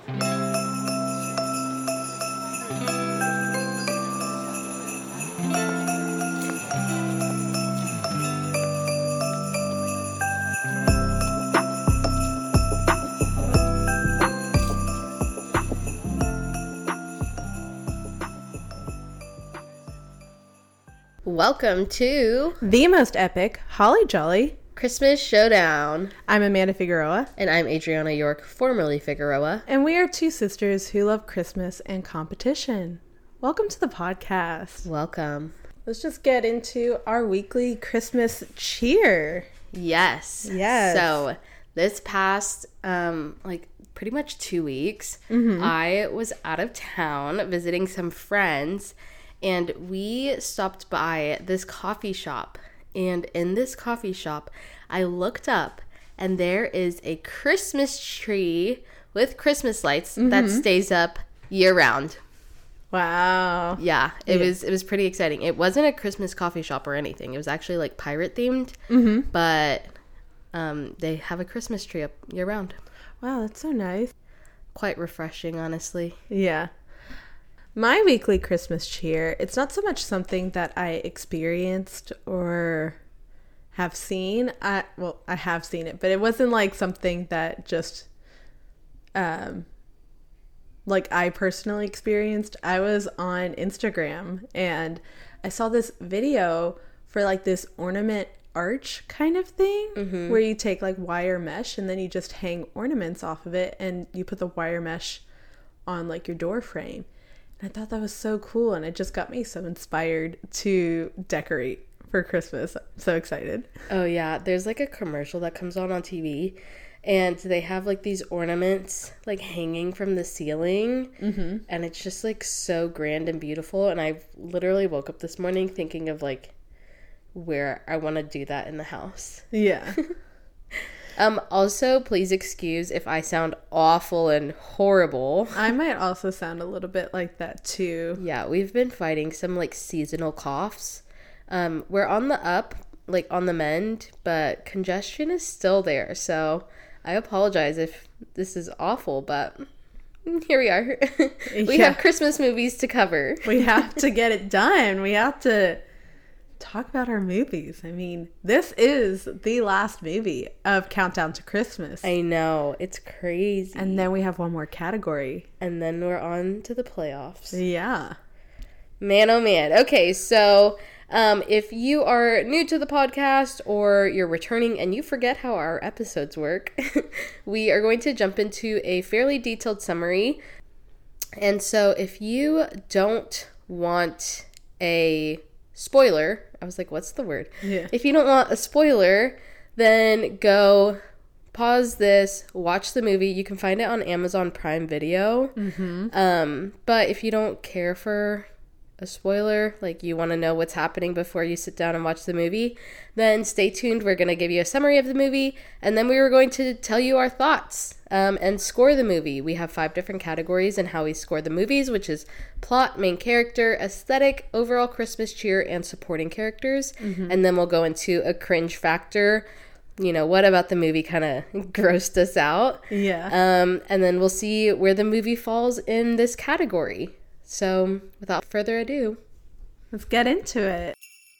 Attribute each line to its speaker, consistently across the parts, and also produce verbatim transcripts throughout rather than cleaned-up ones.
Speaker 1: Welcome to
Speaker 2: the most epic Holly Jolly
Speaker 1: Christmas Showdown.
Speaker 2: I'm Amanda Figueroa.
Speaker 1: And I'm Adriana York, formerly Figueroa.
Speaker 2: And we are two sisters who love Christmas and competition. Welcome to the podcast.
Speaker 1: Welcome.
Speaker 2: Let's just get into our weekly Christmas cheer.
Speaker 1: Yes.
Speaker 2: Yes.
Speaker 1: So this past, um, like pretty much two weeks, mm-hmm. I was out of town visiting some friends. And we stopped by this coffee shop. And in this coffee shop, I looked up and there is a Christmas tree with Christmas lights mm-hmm. that stays up year round.
Speaker 2: Wow.
Speaker 1: Yeah, it yeah. was it was pretty exciting. It wasn't a Christmas coffee shop or anything. It was actually like pirate themed.
Speaker 2: Mm-hmm.
Speaker 1: But um, they have a Christmas tree up year round.
Speaker 2: Wow, that's so nice.
Speaker 1: Quite refreshing, honestly.
Speaker 2: Yeah. My weekly Christmas cheer, it's not so much something that I experienced or have seen. I well, I have seen it, but it wasn't like something that just um like I personally experienced. I was on Instagram and I saw this video for like this ornament arch kind of thing mm-hmm. where you take like wire mesh and then you just hang ornaments off of it and you put the wire mesh on like your door frame. I thought that was so cool, and it just got me so inspired to decorate for Christmas. I'm so excited.
Speaker 1: Oh, yeah. There's, like, a commercial that comes on on T V, and they have, like, these ornaments, like, hanging from the ceiling,
Speaker 2: mm-hmm.
Speaker 1: and it's just, like, so grand and beautiful, and I literally woke up this morning thinking of, like, where I want to do that in the house.
Speaker 2: Yeah.
Speaker 1: Um, also, please excuse if I sound awful and horrible.
Speaker 2: I might also sound a little bit like that, too.
Speaker 1: Yeah, we've been fighting some, like, seasonal coughs. Um, we're on the up, like, on the mend, but congestion is still there. So I apologize if this is awful, but here we are. we yeah. have Christmas movies to cover.
Speaker 2: We have to get it done. We have to talk about our movies. I mean, this is the last movie of Countdown to Christmas.
Speaker 1: I know. It's crazy.
Speaker 2: And then we have one more category.
Speaker 1: And then we're on to the playoffs.
Speaker 2: Yeah.
Speaker 1: Man, oh man. Okay, so um, if you are new to the podcast or you're returning and you forget how our episodes work, we are going to jump into a fairly detailed summary. And so if you don't want a spoiler, I was like, what's the word?
Speaker 2: Yeah.
Speaker 1: If you don't want a spoiler, then go pause this, watch the movie. You can find it on Amazon Prime Video.
Speaker 2: Mm-hmm.
Speaker 1: Um, but if you don't care for a spoiler, like you want to know what's happening before you sit down and watch the movie, then stay tuned. We're going to give you a summary of the movie, and then we were going to tell you our thoughts um, and score the movie. We have five different categories in how we score the movies, which is plot, main character, aesthetic, overall Christmas cheer, and supporting characters.
Speaker 2: Mm-hmm.
Speaker 1: And then we'll go into a cringe factor. You know, what about the movie kind of grossed us out?
Speaker 2: Yeah.
Speaker 1: Um, and then we'll see where the movie falls in this category. So, without further ado,
Speaker 2: let's get into it.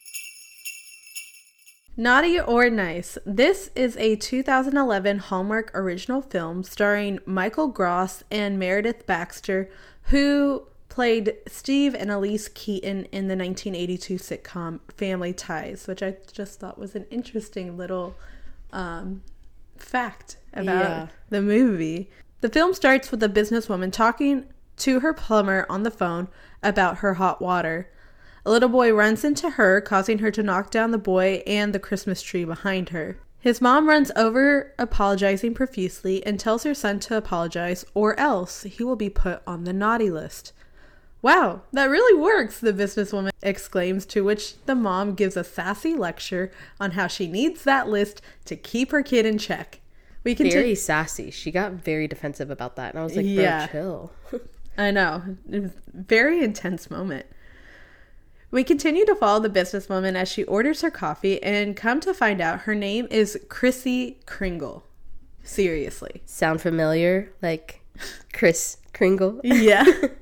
Speaker 2: Naughty or Nice. This is a two thousand eleven Hallmark original film starring Michael Gross and Meredith Baxter, who played Steve and Elise Keaton in the nineteen eighty-two sitcom Family Ties, which I just thought was an interesting little um, fact about
Speaker 1: yeah.
Speaker 2: the movie. The film starts with a businesswoman talking to her plumber on the phone about her hot water. A little boy runs into her, causing her to knock down the boy and the Christmas tree behind her. His mom runs over, apologizing profusely, and tells her son to apologize or else he will be put on the naughty list. Wow, that really works, the businesswoman exclaims, to which the mom gives a sassy lecture on how she needs that list to keep her kid in check. We can
Speaker 1: Very
Speaker 2: t-
Speaker 1: sassy. She got very defensive about that, and I was like, bro,
Speaker 2: yeah.
Speaker 1: chill.
Speaker 2: I know. It was a very intense moment. We continue to follow the businesswoman as she orders her coffee and come to find out her name is Chrissy Kringle. Seriously.
Speaker 1: Sound familiar? Like, Kris Kringle.
Speaker 2: Yeah.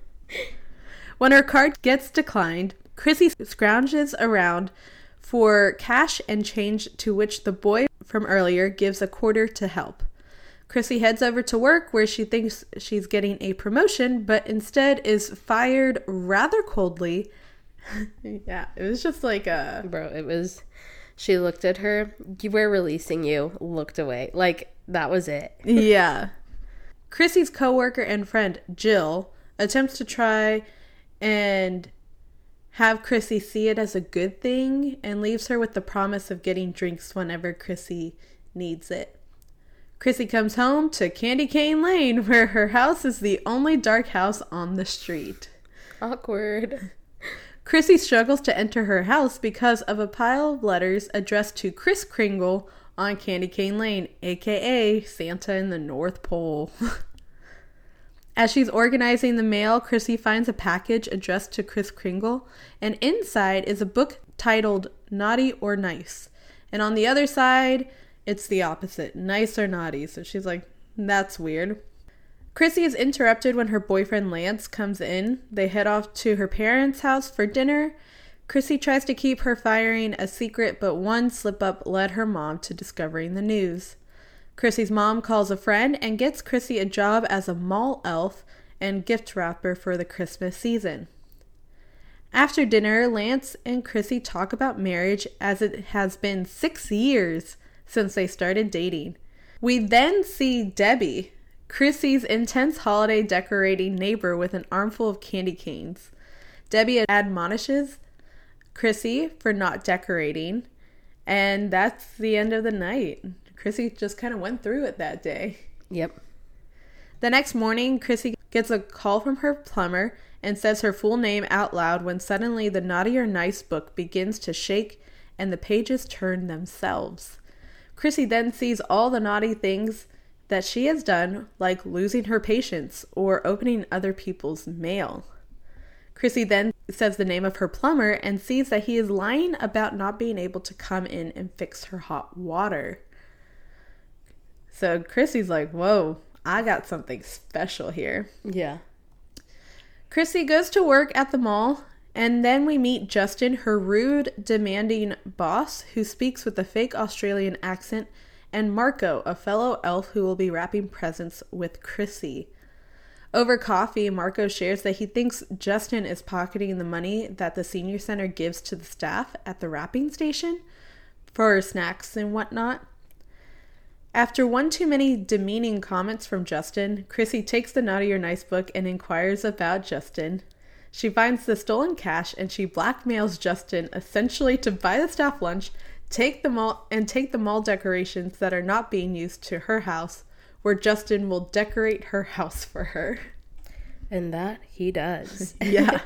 Speaker 2: When her card gets declined, Chrissy scrounges around for cash and change, to which the boy from earlier gives a quarter to help. Chrissy heads over to work where she thinks she's getting a promotion, but instead is fired rather coldly. Yeah, it was just like a...
Speaker 1: Bro, it was... She looked at her, we're releasing you, looked away. Like, that was it.
Speaker 2: Yeah. Chrissy's coworker and friend, Jill, attempts to try and have Chrissy see it as a good thing and leaves her with the promise of getting drinks whenever Chrissy needs it. Chrissy comes home to Candy Cane Lane, where her house is the only dark house on the street.
Speaker 1: Awkward.
Speaker 2: Chrissy struggles to enter her house because of a pile of letters addressed to Kris Kringle on Candy Cane Lane, aka Santa in the North Pole. As she's organizing the mail, Chrissy finds a package addressed to Kris Kringle, and inside is a book titled Naughty or Nice. And on the other side, it's the opposite, Nice or Naughty. So she's like, that's weird. Chrissy is interrupted when her boyfriend Lance comes in. They head off to her parents' house for dinner. Chrissy tries to keep her firing a secret, but one slip-up led her mom to discovering the news. Chrissy's mom calls a friend and gets Chrissy a job as a mall elf and gift wrapper for the Christmas season. After dinner, Lance and Chrissy talk about marriage, as it has been six years since they started dating. We then see Debbie, Chrissy's intense holiday decorating neighbor, with an armful of candy canes. Debbie admonishes Chrissy for not decorating, and that's the end of the night. Chrissy just kind of went through it that day.
Speaker 1: Yep.
Speaker 2: The next morning, Chrissy gets a call from her plumber and says her full name out loud when suddenly the Naughty or Nice book begins to shake and the pages turn themselves. Chrissy then sees all the naughty things that she has done, like losing her patience or opening other people's mail. Chrissy then says the name of her plumber and sees that he is lying about not being able to come in and fix her hot water. So Chrissy's like, whoa, I got something special here.
Speaker 1: Yeah.
Speaker 2: Chrissy goes to work at the mall, and then we meet Justin, her rude, demanding boss, who speaks with a fake Australian accent, and Marco, a fellow elf who will be wrapping presents with Chrissy. Over coffee, Marco shares that he thinks Justin is pocketing the money that the senior center gives to the staff at the wrapping station for snacks and whatnot. After one too many demeaning comments from Justin, Chrissy takes the Naughty or Nice book and inquires about Justin. She finds the stolen cash and she blackmails Justin essentially to buy the staff lunch, take the mall and take the mall decorations that are not being used to her house, where Justin will decorate her house for her.
Speaker 1: And that he does.
Speaker 2: Yeah.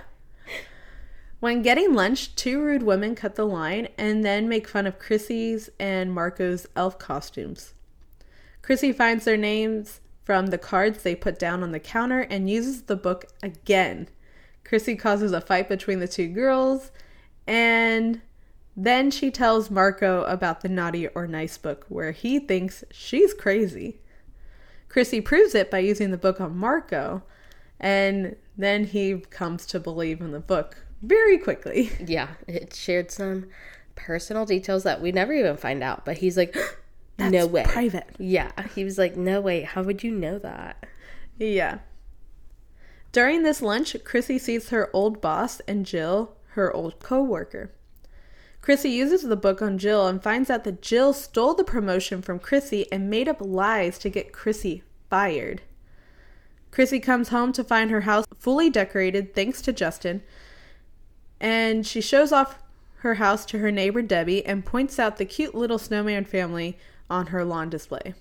Speaker 2: When getting lunch, two rude women cut the line and then make fun of Chrissy's and Marco's elf costumes. Chrissy finds their names from the cards they put down on the counter and uses the book again. Chrissy causes a fight between the two girls, and then she tells Marco about the Naughty or Nice book, where he thinks she's crazy. Chrissy proves it by using the book on Marco, and then he comes to believe in the book very quickly.
Speaker 1: Yeah, it shared some personal details that we never even find out, but he's like,
Speaker 2: That's
Speaker 1: no way.
Speaker 2: private.
Speaker 1: Yeah, he was like, no way, how would you know that?
Speaker 2: Yeah. During this lunch, Chrissy sees her old boss and Jill, her old co-worker. Chrissy uses the book on Jill and finds out that Jill stole the promotion from Chrissy and made up lies to get Chrissy fired. Chrissy comes home to find her house fully decorated thanks to Justin, and she shows off her house to her neighbor Debbie and points out the cute little snowman family on her lawn display.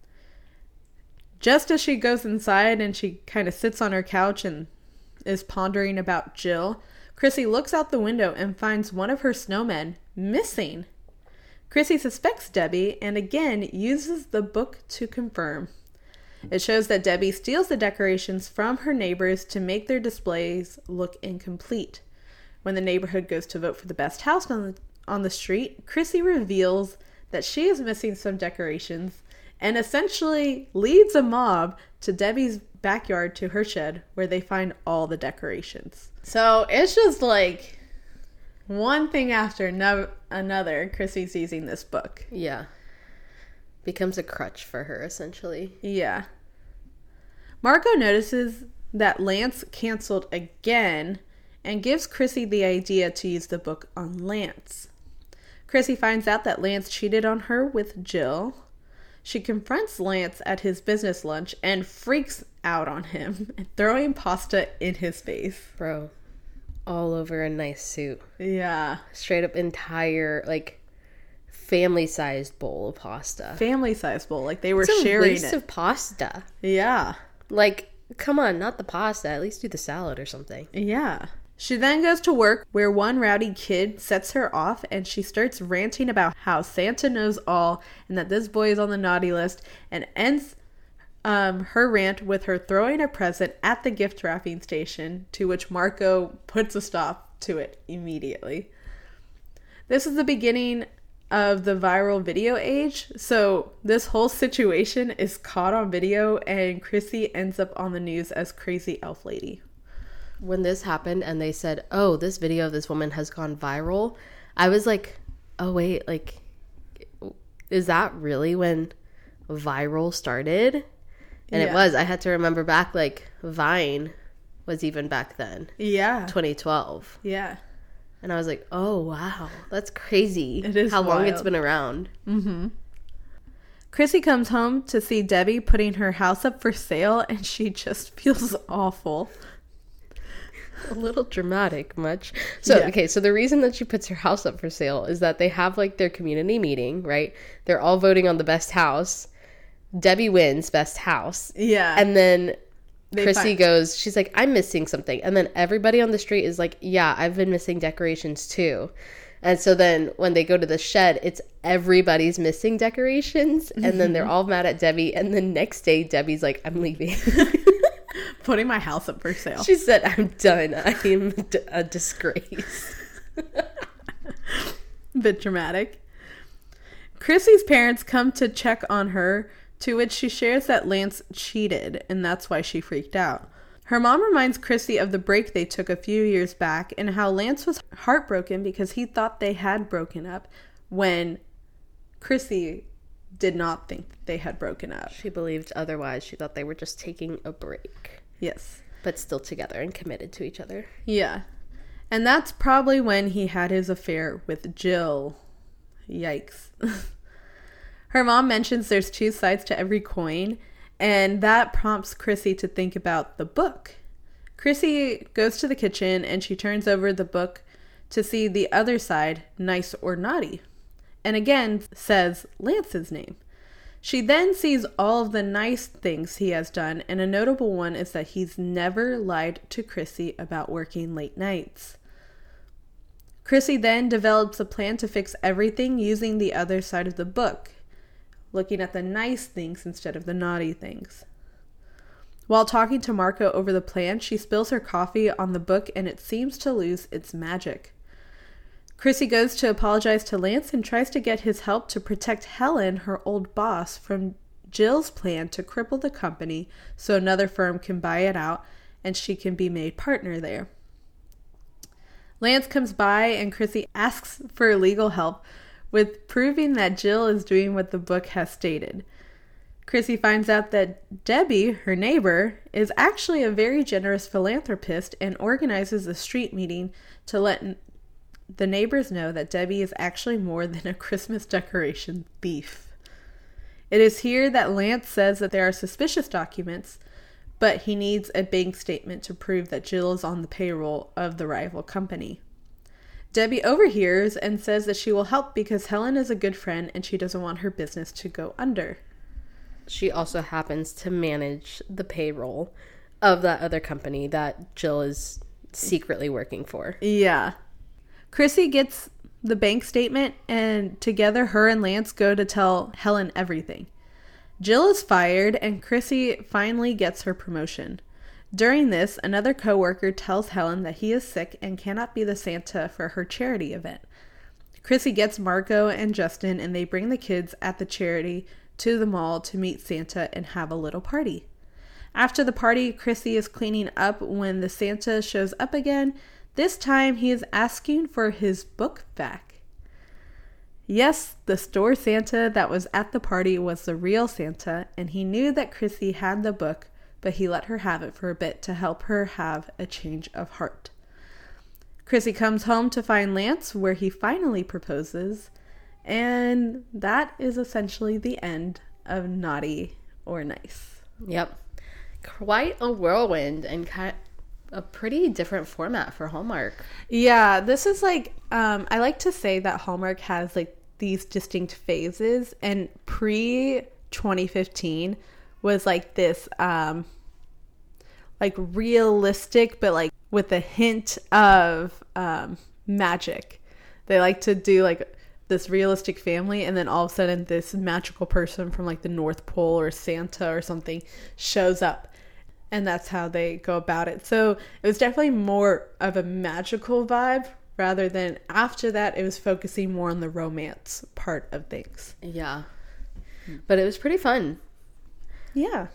Speaker 2: Just as she goes inside and she kind of sits on her couch and is pondering about Jill, Chrissy looks out the window and finds one of her snowmen missing. Chrissy suspects Debbie and again uses the book to confirm. It shows that Debbie steals the decorations from her neighbors to make their displays look incomplete. When the neighborhood goes to vote for the best house on the, on the street, Chrissy reveals that she is missing some decorations and essentially leads a mob to Debbie's backyard to her shed where they find all the decorations. So it's just like one thing after no- another. Chrissy's using this book.
Speaker 1: Yeah. Becomes a crutch for her, essentially.
Speaker 2: Yeah. Marco notices that Lance canceled again and gives Chrissy the idea to use the book on Lance. Chrissy finds out that Lance cheated on her with Jill. She confronts Lance at his business lunch and freaks out on him, throwing pasta in his face.
Speaker 1: Bro, all over a nice suit.
Speaker 2: Yeah.
Speaker 1: Straight up entire, like, family-sized bowl of pasta.
Speaker 2: Family-sized bowl. Like, they were
Speaker 1: it's a
Speaker 2: sharing
Speaker 1: waste
Speaker 2: it.
Speaker 1: of pasta.
Speaker 2: Yeah.
Speaker 1: Like, come on, not the pasta. At least do the salad or something.
Speaker 2: Yeah. She then goes to work where one rowdy kid sets her off and she starts ranting about how Santa knows all and that this boy is on the naughty list, and ends um, her rant with her throwing a present at the gift wrapping station, to which Marco puts a stop to it immediately. This is the beginning of the viral video age, so this whole situation is caught on video and Chrissy ends up on the news as Crazy Elf Lady.
Speaker 1: When this happened and they said, oh, this video of this woman has gone viral, I was like, oh, wait, like, is that really when viral started? And yeah. It was. I had to remember back, like, Vine was even back then.
Speaker 2: Yeah.
Speaker 1: twenty twelve.
Speaker 2: Yeah.
Speaker 1: And I was like, oh, wow, that's crazy.
Speaker 2: It is
Speaker 1: how
Speaker 2: wild.
Speaker 1: long it's been around.
Speaker 2: Mm-hmm. Chrissy comes home to see Debbie putting her house up for sale, and she just feels awful.
Speaker 1: A little dramatic, much. So, yeah. Okay, so the reason that she puts her house up for sale is that they have, like, their community meeting, right? They're all voting on the best house. Debbie wins best house.
Speaker 2: Yeah.
Speaker 1: And then they Chrissy
Speaker 2: find-
Speaker 1: goes, she's like, I'm missing something. And then everybody on the street is like, yeah, I've been missing decorations too. And so then when they go to the shed, it's everybody's missing decorations. And then they're all mad at Debbie. And the next day, Debbie's like, I'm leaving.
Speaker 2: Putting my house up for sale.
Speaker 1: She said, I'm done. I am a disgrace.
Speaker 2: Bit dramatic. Chrissy's parents come to check on her, to which she shares that Lance cheated, and that's why she freaked out. Her mom reminds Chrissy of the break they took a few years back and how Lance was heartbroken because he thought they had broken up when Chrissy did not think they had broken up.
Speaker 1: She believed otherwise. She thought they were just taking a break.
Speaker 2: Yes.
Speaker 1: But still together and committed to each other.
Speaker 2: Yeah. And that's probably when he had his affair with Jill. Yikes. Her mom mentions there's two sides to every coin, and that prompts Chrissy to think about the book. Chrissy goes to the kitchen and she turns over the book to see the other side, nice or naughty, and again says Lance's name. She then sees all of the nice things he has done, and a notable one is that he's never lied to Chrissy about working late nights. Chrissy then develops a plan to fix everything using the other side of the book, looking at the nice things instead of the naughty things. While talking to Marco over the plan, she spills her coffee on the book and it seems to lose its magic. Chrissy goes to apologize to Lance and tries to get his help to protect Helen, her old boss, from Jill's plan to cripple the company so another firm can buy it out and she can be made partner there. Lance comes by and Chrissy asks for legal help with proving that Jill is doing what the book has stated. Chrissy finds out that Debbie, her neighbor, is actually a very generous philanthropist and organizes a street meeting to let the neighbors know that Debbie is actually more than a Christmas decoration thief. It is here that Lance says that there are suspicious documents, but he needs a bank statement to prove that Jill is on the payroll of the rival company. Debbie overhears and says that she will help because Helen is a good friend and she doesn't want her business to go under.
Speaker 1: She also happens to manage the payroll of that other company that Jill is secretly working for.
Speaker 2: Yeah. Chrissy gets the bank statement and together her and Lance go to tell Helen everything. Jill is fired and Chrissy finally gets her promotion. During this, another coworker tells Helen that he is sick and cannot be the Santa for her charity event. Chrissy gets Marco and Justin and they bring the kids at the charity to the mall to meet Santa and have a little party. After the party, Chrissy is cleaning up when the Santa shows up again. This time, he is asking for his book back. Yes, the store Santa that was at the party was the real Santa, and he knew that Chrissy had the book, but he let her have it for a bit to help her have a change of heart. Chrissy comes home to find Lance, where he finally proposes, and that is essentially the end of Naughty or Nice.
Speaker 1: Yep. Quite a whirlwind and kind of a pretty different format for Hallmark.
Speaker 2: Yeah, this is like, um, I like to say that Hallmark has like these distinct phases, and pre twenty fifteen was like this, um, like realistic, but like with a hint of um, magic. They like to do like this realistic family, and then all of a sudden this magical person from like the North Pole or Santa or something shows up, and that's how they go about it. So it was definitely more of a magical vibe, rather than after that it was focusing more on the romance part of things.
Speaker 1: Yeah, but it was pretty fun.
Speaker 2: Yeah.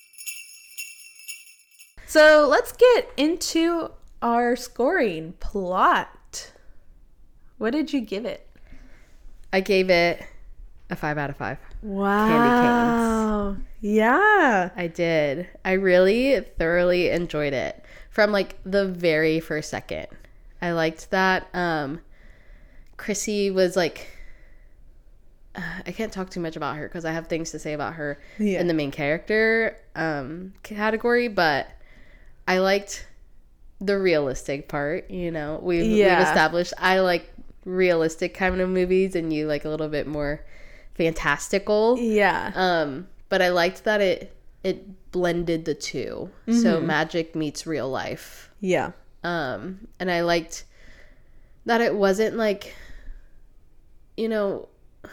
Speaker 2: So let's get into our scoring plot. What did you give it?
Speaker 1: I gave it a five out of five.
Speaker 2: Wow.
Speaker 1: Candy canes.
Speaker 2: Yeah.
Speaker 1: I did. I really thoroughly enjoyed it from like the very first second. I liked that um, Chrissy was like, uh, I can't talk too much about her because I have things to say about her yeah. in the main character um, category, but I liked the realistic part, you know. We've, yeah. we've established I like realistic kind of movies, and you like a little bit more fantastical.
Speaker 2: Yeah.
Speaker 1: Um, but I liked that it it blended the two. Mm-hmm. So magic meets real life.
Speaker 2: Yeah.
Speaker 1: Um, and I liked that it wasn't like, you know,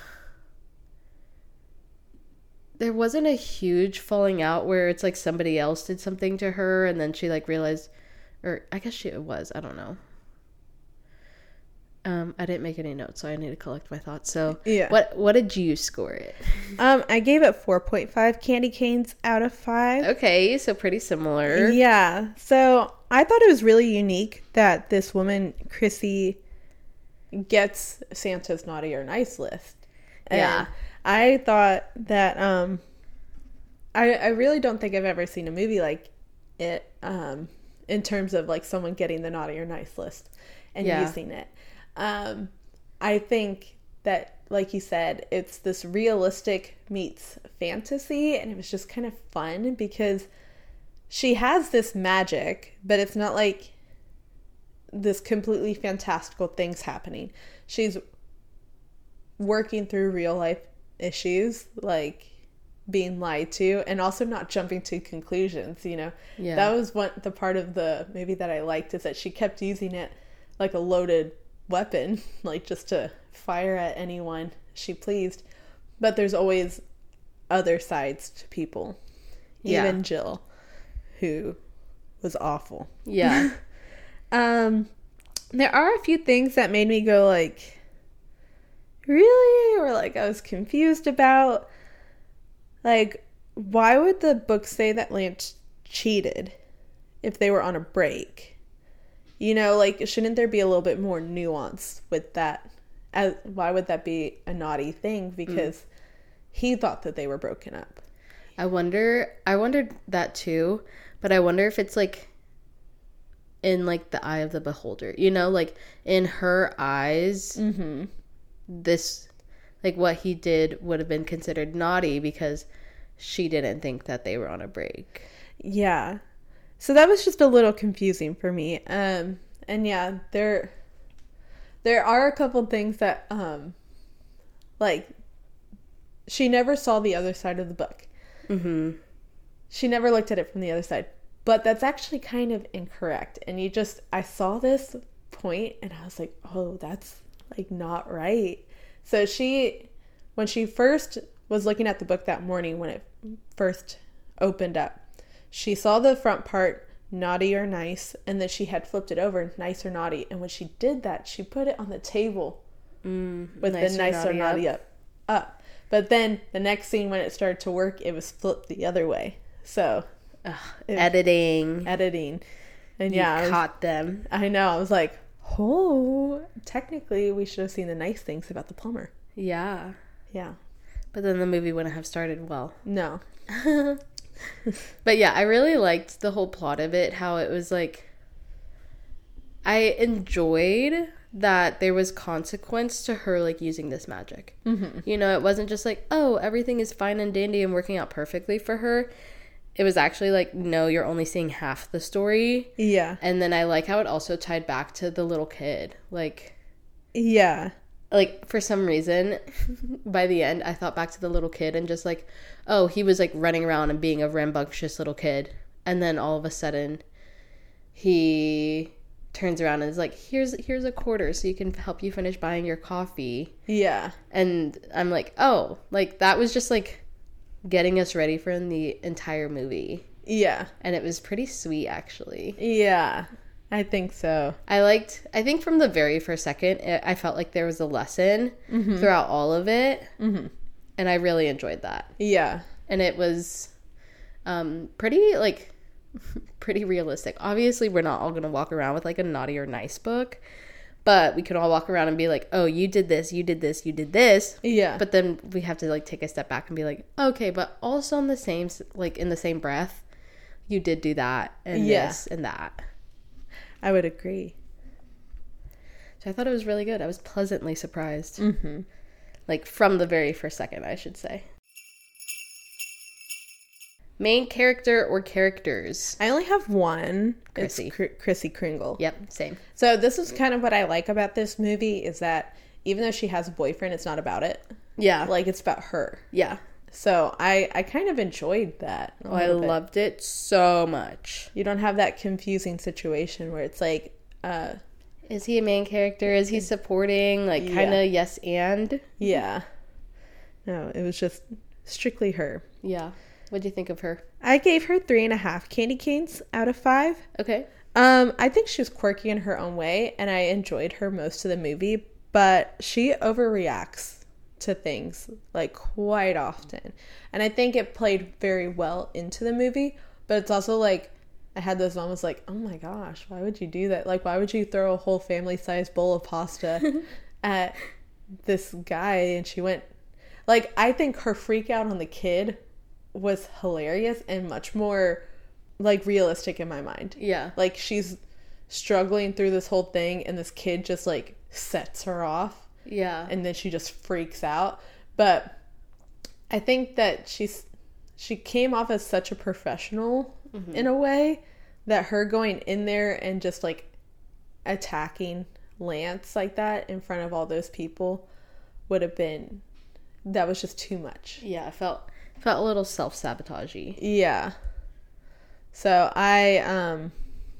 Speaker 1: there wasn't a huge falling out where it's like somebody else did something to her and then she like realized, or I guess she it was, I don't know. Um, I didn't make any notes, so I need to collect my thoughts. So
Speaker 2: yeah.
Speaker 1: what what did you score it?
Speaker 2: Um, I gave it four point five candy canes out of five.
Speaker 1: Okay, so pretty similar.
Speaker 2: Yeah. So I thought it was really unique that this woman, Chrissy, gets Santa's naughty or nice list. And
Speaker 1: yeah.
Speaker 2: I thought that um I I really don't think I've ever seen a movie like it um in terms of like someone getting the naughty or nice list and yeah. using it. Um I think that, like you said, it's this realistic meets fantasy, and it was just kind of fun because she has this magic, but it's not like this completely fantastical things happening. She's working through real life issues, like being lied to, and also not jumping to conclusions, you know. Yeah. That was one the part of the movie that I liked, is that she kept using it like a loaded weapon, like just to fire at anyone she pleased. But there's always other sides to people. Yeah. Even Jill, who was awful.
Speaker 1: Yeah.
Speaker 2: um there are a few things that made me go like, really? Or like I was confused about, like, why would the book say that Lance cheated if they were on a break? You know, like, shouldn't there be a little bit more nuance with that? As, why would that be a naughty thing? Because mm. he thought that they were broken up.
Speaker 1: I wonder, I wondered that too, but I wonder if it's like in like the eye of the beholder, you know, like in her eyes,
Speaker 2: mm-hmm.
Speaker 1: this, like what he did would have been considered naughty because she didn't think that they were on a break.
Speaker 2: Yeah. So that was just a little confusing for me. Um, and yeah, there, there are a couple things that, um, like, she never saw the other side of the book.
Speaker 1: Mm-hmm.
Speaker 2: She never looked at it from the other side. But that's actually kind of incorrect. And you just, I saw this point and I was like, oh, that's like not right. So she, when she first was looking at the book that morning when it first opened up, she saw the front part, naughty or nice, and then she had flipped it over, nice or naughty. And when she did that, she put it on the table
Speaker 1: mm,
Speaker 2: with nice the nice or naughty, or naughty up. up. But then the next scene when it started to work, it was flipped the other way. So
Speaker 1: Ugh, editing.
Speaker 2: Editing. And
Speaker 1: You
Speaker 2: yeah, I was-
Speaker 1: caught them.
Speaker 2: I know. I was like, oh, technically we should have seen the nice things about the plumber.
Speaker 1: Yeah.
Speaker 2: Yeah.
Speaker 1: But then the movie wouldn't have started well.
Speaker 2: No.
Speaker 1: But yeah, I really liked the whole plot of it, how it was like, I enjoyed that there was consequence to her like using this magic.
Speaker 2: Mm-hmm.
Speaker 1: You know, it wasn't just like, oh, everything is fine and dandy and working out perfectly for her. It was actually like, no, you're only seeing half the story.
Speaker 2: Yeah.
Speaker 1: And then I like how it also tied back to the little kid. Like,
Speaker 2: Yeah.
Speaker 1: like for some reason, by the end, I thought back to the little kid and just like, oh, he was like running around and being a rambunctious little kid. And then all of a sudden, he turns around and is like, here's here's a quarter so you can help you finish buying your coffee.
Speaker 2: Yeah.
Speaker 1: And I'm like, oh, like that was just like getting us ready for the entire movie.
Speaker 2: Yeah.
Speaker 1: And it was pretty sweet, actually.
Speaker 2: Yeah. I think so.
Speaker 1: I liked, I think from the very first second, it, I felt like there was a lesson
Speaker 2: Mm-hmm.
Speaker 1: throughout all of it.
Speaker 2: Mm-hmm.
Speaker 1: And I really enjoyed that.
Speaker 2: Yeah.
Speaker 1: And it was um, pretty, like, pretty realistic. Obviously, we're not all going to walk around with, like, a naughty or nice book. But we could all walk around and be like, oh, you did this, you did this, you did this.
Speaker 2: Yeah.
Speaker 1: But then we have to, like, take a step back and be like, okay, but also in the same, like, in the same breath, you did do that and
Speaker 2: Yeah.
Speaker 1: this and that.
Speaker 2: I would agree.
Speaker 1: So I thought it was really good. I was pleasantly surprised.
Speaker 2: Mm-hmm.
Speaker 1: Like, from the very first second, I should say. Main character or characters?
Speaker 2: I only have one.
Speaker 1: Chrissy.
Speaker 2: It's Cr- Chrissy Kringle.
Speaker 1: Yep, same.
Speaker 2: So this is kind of what I like about this movie is that even though she has a boyfriend, it's not about it.
Speaker 1: Yeah.
Speaker 2: Like, it's about her.
Speaker 1: Yeah.
Speaker 2: So I, I kind of enjoyed that. a
Speaker 1: Oh, I
Speaker 2: little bit.
Speaker 1: loved it so much.
Speaker 2: You don't have that confusing situation where it's like, uh,
Speaker 1: Is he a main character? Is he supporting? Like,
Speaker 2: Yeah.
Speaker 1: kind of yes and?
Speaker 2: yeah. No, it was just strictly her.
Speaker 1: Yeah. What'd you think of her?
Speaker 2: I gave her three and a half candy canes out of five.
Speaker 1: Okay.
Speaker 2: Um, I think she was quirky in her own way, and I enjoyed her most of the movie, but she overreacts to things, like, quite often. And I think it played very well into the movie, but it's also, like, I had those moments like, oh my gosh, why would you do that? Like, why would you throw a whole family-sized bowl of pasta at this guy? And she went, like, I think her freak out on the kid was hilarious and much more, like, realistic in my mind.
Speaker 1: Yeah.
Speaker 2: Like, she's struggling through this whole thing and this kid just, like, sets her off
Speaker 1: Yeah.
Speaker 2: and then she just freaks out. But I think that she's she came off as such a professional
Speaker 1: Mm-hmm.
Speaker 2: in a way that her going in there and just, like, attacking Lance like that in front of all those people would have been, that was just too much.
Speaker 1: Yeah, I felt felt a little self-sabotagey.
Speaker 2: Yeah. So I um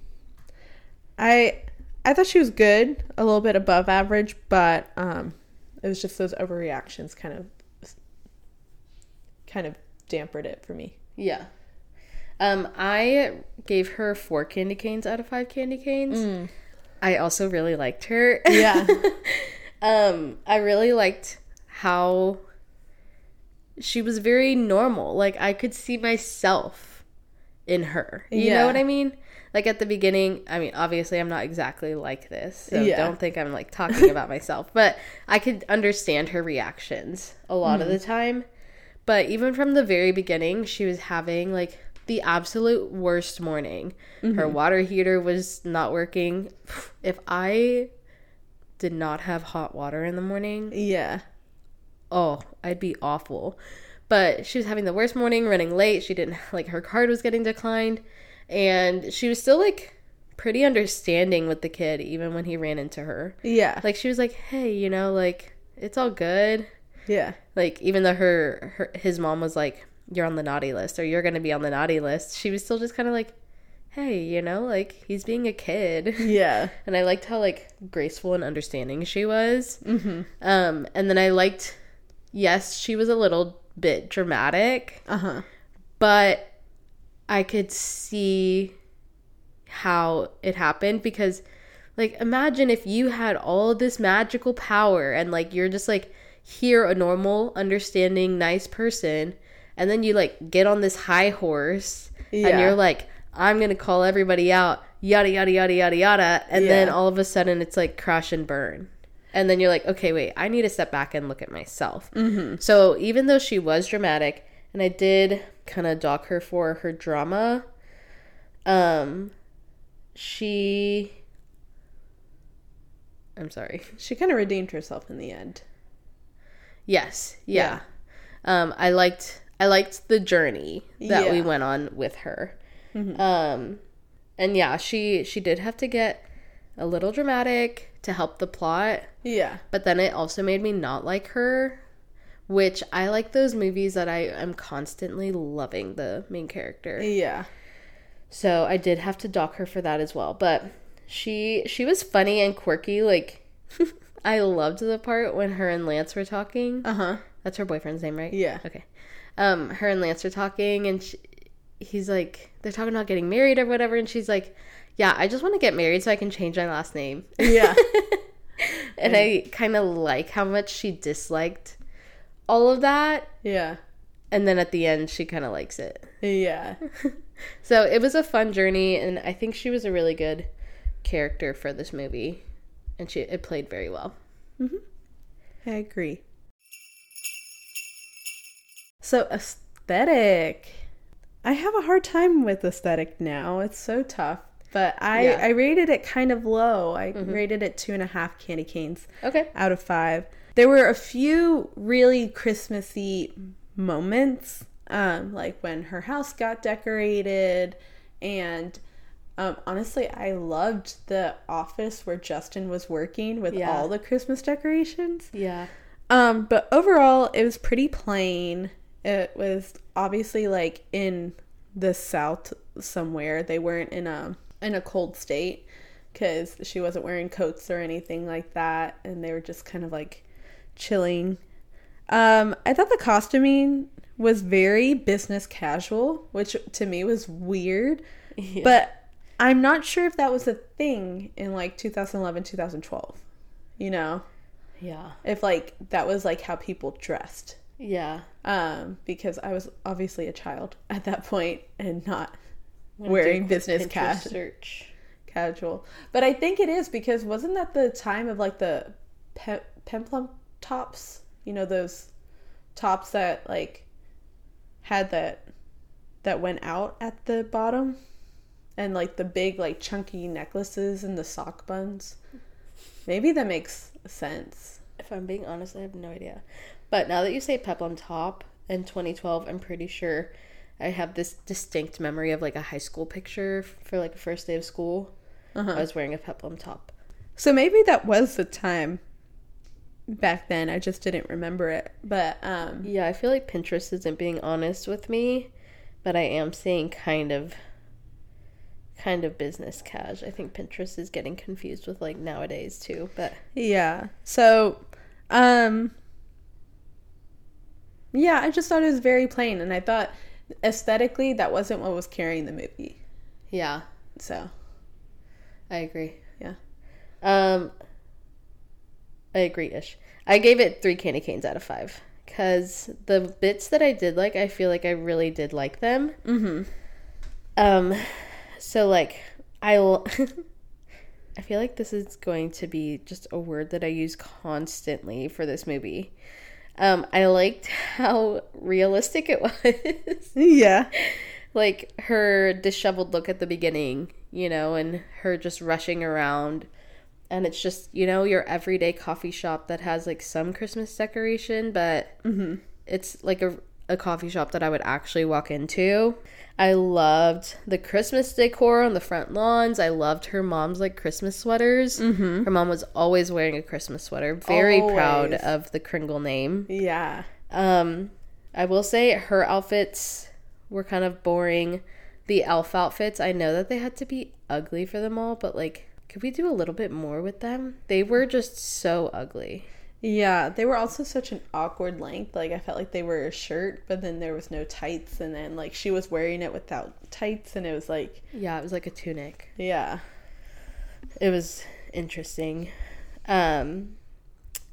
Speaker 2: I I thought she was good, a little bit above average, but um it was just those overreactions kind of kind of dampened it for me.
Speaker 1: Yeah. Um, I gave her four candy canes out of five candy canes.
Speaker 2: Mm.
Speaker 1: I also really liked her.
Speaker 2: Yeah.
Speaker 1: um, I really liked how she was very normal. Like, I could see myself in her. You
Speaker 2: Yeah.
Speaker 1: know what I mean? Like, at the beginning, I mean, obviously I'm not exactly like this, so
Speaker 2: Yeah.
Speaker 1: don't think I'm, like, talking about myself. But I could understand her reactions a lot
Speaker 2: Mm.
Speaker 1: of the time. But even from the very beginning, she was having, like, the absolute worst morning.
Speaker 2: Mm-hmm.
Speaker 1: Her water heater was not working. If I did not have hot water in the morning,
Speaker 2: Yeah.
Speaker 1: oh, I'd be awful. But she was having the worst morning, running late. She didn't, like, her card was getting declined. And she was still, like, pretty understanding with the kid, even when he ran into her.
Speaker 2: Yeah.
Speaker 1: Like, she was like, hey, you know, like, it's all good.
Speaker 2: Yeah.
Speaker 1: Like, even though her, her his mom was like, you're on the naughty list, or you're going to be on the naughty list, she was still just kind of like, hey, you know, like, he's being a kid.
Speaker 2: Yeah.
Speaker 1: And I liked how, like, graceful and understanding she was.
Speaker 2: Mm-hmm.
Speaker 1: Um, and then I liked, yes, she was a little bit dramatic,
Speaker 2: Uh-huh.
Speaker 1: but I could see how it happened because, like, imagine if you had all this magical power and, like, you're just, like, hear a normal, understanding, nice person, and then you like get on this high horse yeah. and you're like, I'm gonna call everybody out, yada yada yada yada yada, and yeah. then all of a sudden it's like crash and burn. And then you're like, okay, wait, I need to step back and look at myself. Mm-hmm. So even though she was dramatic, and I did kind of dock her for her drama, um, she... I'm sorry.
Speaker 2: She kind of redeemed herself in the end.
Speaker 1: Yes, yeah. yeah. Um, I liked I liked the journey that yeah. we went on with her. Mm-hmm. Um, and yeah, she she did have to get a little dramatic to help the plot.
Speaker 2: Yeah.
Speaker 1: But then it also made me not like her, which I like those movies that I am constantly loving the main character.
Speaker 2: Yeah.
Speaker 1: So I did have to dock her for that as well. But she she was funny and quirky. Like, I loved the part when her and Lance were talking.
Speaker 2: Uh-huh.
Speaker 1: That's her boyfriend's name, right?
Speaker 2: Yeah.
Speaker 1: Okay. Um, her and Lance are talking, and she, he's like, they're talking about getting married or whatever, and she's like, yeah, I just want to get married so I can change my last name.
Speaker 2: Yeah.
Speaker 1: And I kind of like how much she disliked all of that.
Speaker 2: Yeah.
Speaker 1: And then at the end, she kind of likes it.
Speaker 2: Yeah.
Speaker 1: So it was a fun journey, and I think she was a really good character for this movie. And she it played very well.
Speaker 2: Mm-hmm. I agree. So aesthetic. I have a hard time with aesthetic now. It's so tough. But I, yeah. I rated it kind of low. I mm-hmm. rated it two and a half candy canes
Speaker 1: okay.
Speaker 2: out of five. There were a few really Christmassy moments, um, like when her house got decorated. And um, honestly, I loved the office where Justin was working with yeah. all the Christmas decorations.
Speaker 1: Yeah.
Speaker 2: Um, but overall, it was pretty plain. It was obviously like in the South somewhere. They weren't in a in a cold state because she wasn't wearing coats or anything like that, and they were just kind of like chilling. Um, I thought the costuming was very business casual, which to me was weird, yeah. but I'm not sure if that was a thing in like two thousand eleven, two thousand twelve, you know?
Speaker 1: Yeah.
Speaker 2: If like that was like how people dressed.
Speaker 1: Yeah.
Speaker 2: Um, because I was obviously a child at that point and not wearing business cash
Speaker 1: search
Speaker 2: casual. But I think it is because wasn't that the time of like the pe- peplum tops? You know, those tops that like had that that went out at the bottom, and like the big like chunky necklaces and the sock buns. Maybe that makes sense.
Speaker 1: If I'm being honest, I have no idea. But now that you say peplum top in twenty twelve, I'm pretty sure I have this distinct memory of like a high school picture for like a first day of school. Uh-huh. I was wearing a peplum top.
Speaker 2: So maybe that was the time back then. I just didn't remember it. But um,
Speaker 1: yeah, I feel like Pinterest isn't being honest with me, but I am saying kind of kind of business cash. I think Pinterest is getting confused with like nowadays too. But
Speaker 2: yeah. So um yeah, I just thought it was very plain, and I thought aesthetically that wasn't what was carrying the movie.
Speaker 1: Yeah.
Speaker 2: So
Speaker 1: I agree.
Speaker 2: Yeah.
Speaker 1: Um I agree-ish. I gave it three candy canes out of five because the bits that I did like, I feel like I really did like them.
Speaker 2: Mm-hmm.
Speaker 1: Um, so like I, l- I feel like this is going to be just a word that I use constantly for this movie. Um, I liked how realistic it was.
Speaker 2: Yeah.
Speaker 1: Like her disheveled look at the beginning, you know, and her just rushing around. And it's just, you know, your everyday coffee shop that has, like, some Christmas decoration, but
Speaker 2: mm-hmm.
Speaker 1: it's, like, a, a coffee shop that I would actually walk into. I loved the Christmas decor on the front lawns. I loved her mom's, like, Christmas sweaters.
Speaker 2: Mm-hmm.
Speaker 1: Her mom was always wearing a Christmas sweater. Very always. Proud of the Kringle name.
Speaker 2: Yeah.
Speaker 1: Um, I will say her outfits were kind of boring. The elf outfits, I know that they had to be ugly for them all, but, like, could we do a little bit more with them? They were just so ugly.
Speaker 2: Yeah, they were also such an awkward length. Like, I felt like they were a shirt, but then there was no tights. And then, like, she was wearing it without tights. And it was like...
Speaker 1: Yeah, it was like a tunic.
Speaker 2: Yeah.
Speaker 1: It was interesting. Um,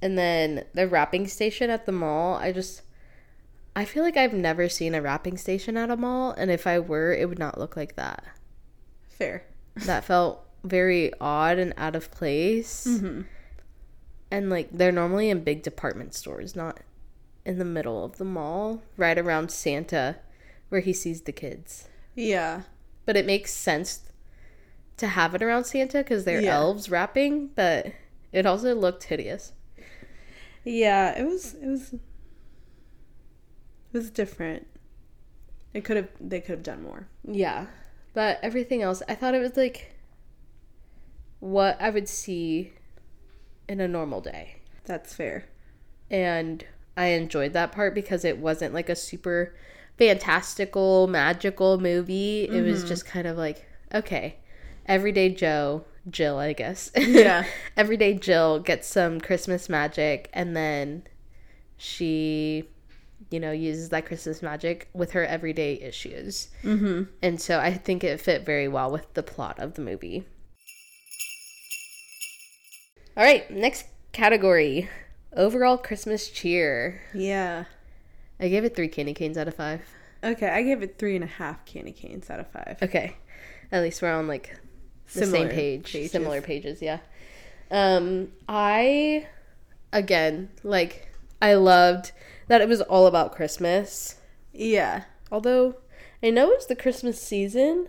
Speaker 1: And then the wrapping station at the mall, I just, I feel like I've never seen a wrapping station at a mall. And if I were, it would not look like that.
Speaker 2: Fair.
Speaker 1: That felt very odd and out of place.
Speaker 2: Mm-hmm.
Speaker 1: And, like, they're normally in big department stores, not in the middle of the mall, right around Santa, where he sees the kids.
Speaker 2: Yeah.
Speaker 1: But it makes sense to have it around Santa because they're
Speaker 2: yeah.
Speaker 1: elves wrapping, but it also looked hideous.
Speaker 2: Yeah, it was, it was, it was different. It could have, they could have done more.
Speaker 1: Yeah. But everything else, I thought it was, like, what I would see in a normal day.
Speaker 2: That's fair.
Speaker 1: And I enjoyed that part because it wasn't like a super fantastical, magical movie. Mm-hmm. It was just kind of like, okay, everyday Joe, Jill, I guess.
Speaker 2: Yeah.
Speaker 1: Everyday Jill gets some Christmas magic, and then she, you know, uses that Christmas magic with her everyday issues.
Speaker 2: Mm-hmm.
Speaker 1: And so I think it fit very well with the plot of the movie. All right, next category. Overall Christmas cheer.
Speaker 2: Yeah.
Speaker 1: I gave it three candy canes out of five.
Speaker 2: Okay, I gave it three and a half candy canes out of five.
Speaker 1: Okay. At least we're on, like, the
Speaker 2: Similar
Speaker 1: same page.
Speaker 2: pages.
Speaker 1: Similar pages, yeah. Um, I, again, like, I loved that it was all about Christmas.
Speaker 2: Yeah.
Speaker 1: Although, I know it's the Christmas season.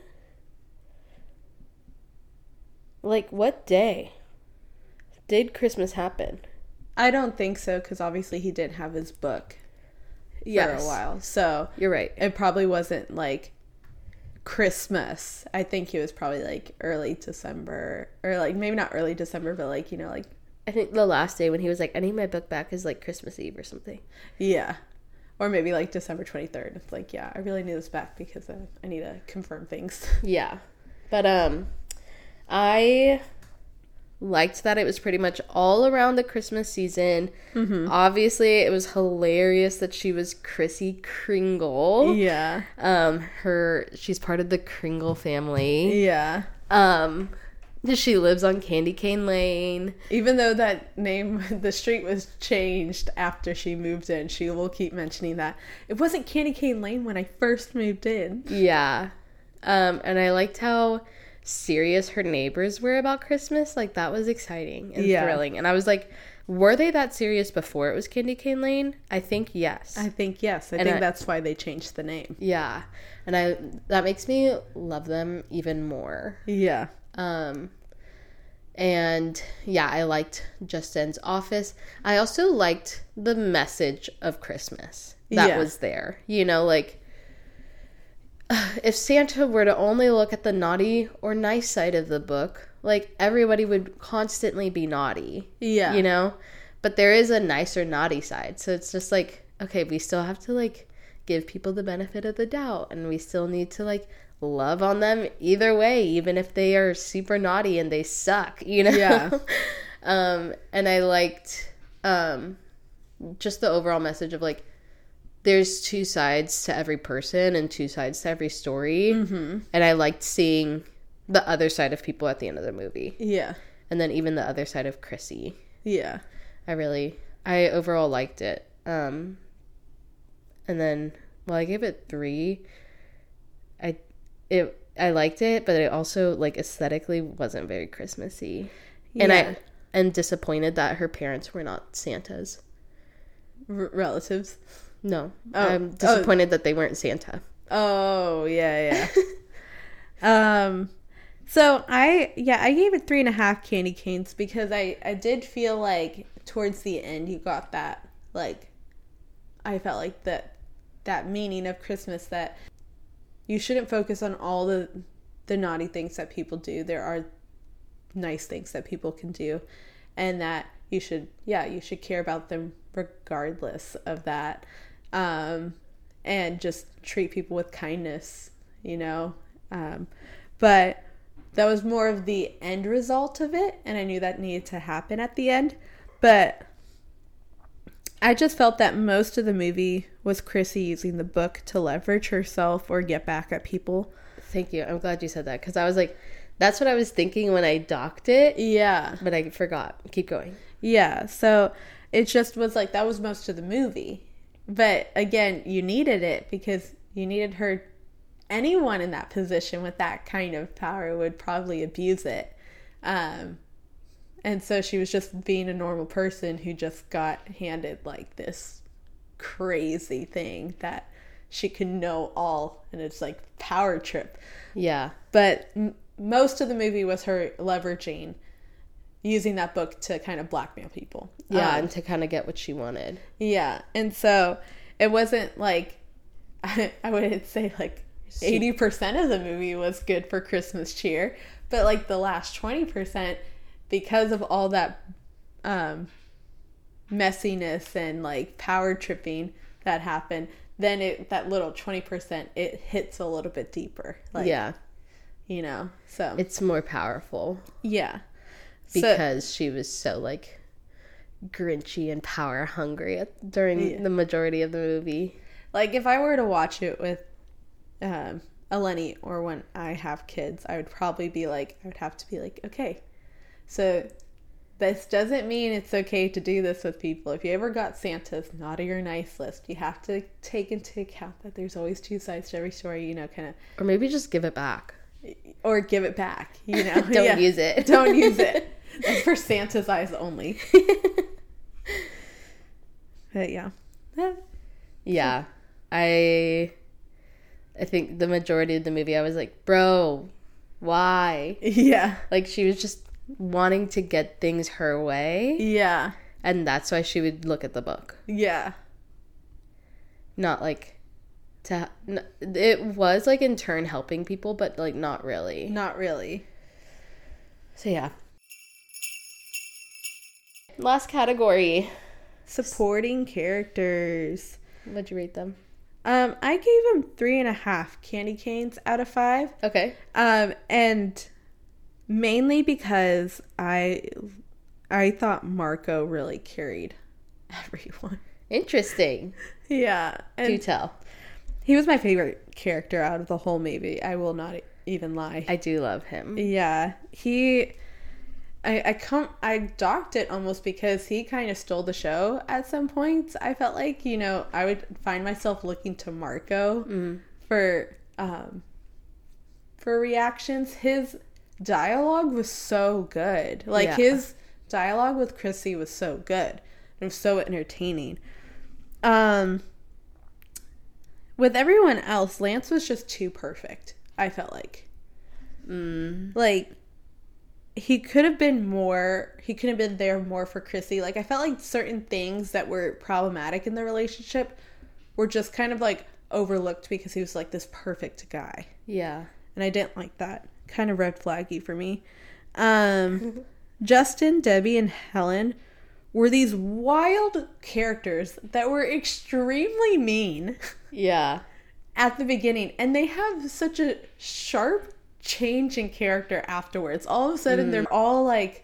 Speaker 1: Like, what day did Christmas happen?
Speaker 2: I don't think so, because obviously he didn't have his book for
Speaker 1: yes.
Speaker 2: a while. So
Speaker 1: you're right.
Speaker 2: It probably wasn't like Christmas. I think it was probably like early December, or like maybe not early December, but like, you know, like
Speaker 1: I think the last day when he was like, I need my book back is like Christmas Eve or something.
Speaker 2: Yeah. Or maybe like December twenty-third. It's like, yeah, I really need this back because uh, I need to confirm things.
Speaker 1: Yeah. But um I liked that it was pretty much all around the Christmas season. Mm-hmm. Obviously, it was hilarious that she was Chrissy Kringle.
Speaker 2: Yeah.
Speaker 1: Um, her she's part of the Kringle family.
Speaker 2: Yeah.
Speaker 1: Um, she lives on Candy Cane Lane.
Speaker 2: Even though that name, the street was changed after she moved in, she will keep mentioning that it wasn't Candy Cane Lane when I first moved in.
Speaker 1: Yeah. Um, and I liked how serious her neighbors were about Christmas. Like, that was exciting and yeah. thrilling. And I was like, were they that serious before it was Candy Cane Lane? I think yes.
Speaker 2: I think yes. I
Speaker 1: and
Speaker 2: think
Speaker 1: I,
Speaker 2: that's why they changed the name.
Speaker 1: Yeah. And I that makes me love them even more.
Speaker 2: Yeah.
Speaker 1: Um and yeah, I liked Justin's office. I also liked the message of Christmas that yeah. was there. You know, like, if Santa were to only look at the naughty or nice side of the book, like, everybody would constantly be naughty.
Speaker 2: Yeah.
Speaker 1: You know? But there is a nice or naughty side. So it's just like, okay, we still have to, like, give people the benefit of the doubt. And we still need to, like, love on them either way, even if they are super naughty and they suck, you know?
Speaker 2: Yeah.
Speaker 1: um, and I liked um, just the overall message of, like, there's two sides to every person and two sides to every story.
Speaker 2: Mm-hmm.
Speaker 1: And I liked seeing the other side of people at the end of the movie.
Speaker 2: Yeah.
Speaker 1: And then even the other side of Chrissy.
Speaker 2: Yeah.
Speaker 1: I really, I overall liked it. Um, and then, well, I gave it three. I, it, I liked it, but it also, like, aesthetically wasn't very Christmassy. And
Speaker 2: yeah.
Speaker 1: I am disappointed that her parents were not Santas.
Speaker 2: R- relatives?
Speaker 1: No.
Speaker 2: Oh.
Speaker 1: I'm disappointed oh. that they weren't Santa.
Speaker 2: Oh, yeah, yeah. um, so I, yeah, I gave it three and a half candy canes because I, I did feel like towards the end you got that, like, I felt like that, that meaning of Christmas that you shouldn't focus on all the, the naughty things that people do. There are nice things that people can do, and that you should, yeah, you should care about them regardless of that. Um, and just treat people with kindness, you know? Um, but that was more of the end result of it, and I knew that needed to happen at the end. But I just felt that most of the movie was Chrissy using the book to leverage herself or get back at people.
Speaker 1: Thank you. I'm glad you said that, because I was like, that's what I was thinking when I docked it.
Speaker 2: Yeah.
Speaker 1: But I forgot. Keep going.
Speaker 2: Yeah. So it just was like, that was most of the movie. But again, you needed it because you needed her. Anyone in that position with that kind of power would probably abuse it. Um, and so she was just being a normal person who just got handed like this crazy thing that she could know all, and it's like power trip.
Speaker 1: Yeah.
Speaker 2: But m- most of the movie was her leveraging, using that book to kind of blackmail people.
Speaker 1: Yeah,
Speaker 2: um,
Speaker 1: and to kind of get what she wanted.
Speaker 2: Yeah, and so it wasn't like, I, I would say like eighty percent of the movie was good for Christmas cheer, but like the last twenty percent, because of all that um, messiness and like power tripping that happened, then it that little twenty percent, it hits a little bit deeper. Like,
Speaker 1: yeah.
Speaker 2: You know, so.
Speaker 1: It's more powerful.
Speaker 2: Yeah.
Speaker 1: Because
Speaker 2: so,
Speaker 1: she was so like grinchy and power hungry at, during yeah. the majority of the movie.
Speaker 2: Like if I were to watch it with um, Eleni, or when I have kids, I would probably be like, I would have to be like, okay, so this doesn't mean it's okay to do this with people. If you ever got Santa's not on your nice list, you have to take into account that there's always two sides to every story, you know, kind of.
Speaker 1: Or maybe just give it back.
Speaker 2: Or give it back, you know.
Speaker 1: Don't
Speaker 2: yeah.
Speaker 1: use it.
Speaker 2: Don't use it. That's for Santa's eyes only. But yeah.
Speaker 1: Yeah. I I think the majority of the movie I was like, bro, why?
Speaker 2: Yeah.
Speaker 1: Like she was just wanting to get things her way.
Speaker 2: Yeah.
Speaker 1: And that's why she would look at the book.
Speaker 2: Yeah.
Speaker 1: Not like to it was like in turn helping people, but like not really.
Speaker 2: Not really.
Speaker 1: So yeah. Last category.
Speaker 2: Supporting characters.
Speaker 1: What'd you rate them?
Speaker 2: Um, I gave them three and a half candy canes out of five.
Speaker 1: Okay.
Speaker 2: Um, and mainly because I, I thought Marco really carried everyone.
Speaker 1: Interesting.
Speaker 2: Yeah. And
Speaker 1: do tell.
Speaker 2: He was my favorite character out of the whole movie. I will not even lie.
Speaker 1: I do love him.
Speaker 2: Yeah. He... I, I come I docked it almost because he kind of stole the show at some points. I felt like, you know, I would find myself looking to Marco mm. for um for reactions. His dialogue was so good. Like yeah. his dialogue with Chrissy was so good. It was so entertaining. Um with everyone else, Lance was just too perfect, I felt like.
Speaker 1: Mm.
Speaker 2: Like he could have been more, he could have been there more for Chrissy. Like, I felt like certain things that were problematic in the relationship were just kind of, like, overlooked because he was, like, this perfect guy.
Speaker 1: Yeah.
Speaker 2: And I didn't like that. Kind of red flaggy for me. Um, Justin, Debbie, and Helen were these wild characters that were extremely mean.
Speaker 1: Yeah.
Speaker 2: At the beginning. And they have such a sharp change in character afterwards. All of a sudden mm. they're all like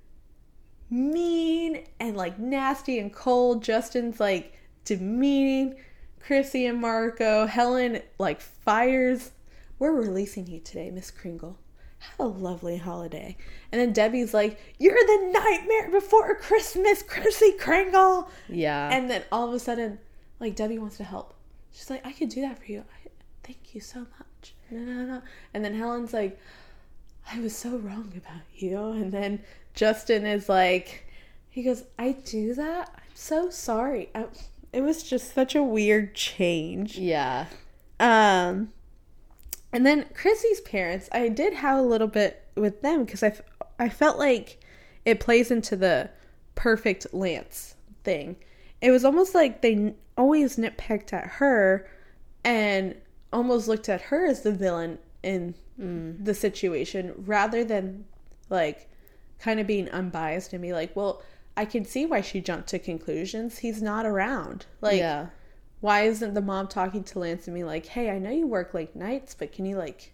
Speaker 2: mean and like nasty and cold. Justin's like demeaning Chrissy and Marco. Helen like fires, we're releasing you today, Miss Kringle, have a lovely holiday. And then Debbie's like, you're the nightmare before Christmas, Chrissy Kringle.
Speaker 1: Yeah.
Speaker 2: And then all of a sudden like Debbie wants to help. She's like, I could do that for you. I, thank you so much. No, no, no. And then Helen's like, I was so wrong about you. And then Justin is like, he goes, I do that? I'm so sorry. I, it was just such a weird change.
Speaker 1: Yeah.
Speaker 2: Um, and then Chrissy's parents, I did have a little bit with them because I, I felt like it plays into the perfect Lance thing. It was almost like they always nitpicked at her and almost looked at her as the villain in mm. the situation rather than like kind of being unbiased and be like, well, I can see why she jumped to conclusions. He's not around. Like,
Speaker 1: yeah.
Speaker 2: Why isn't the mom talking to Lance and be like, hey, I know you work late nights, but can you like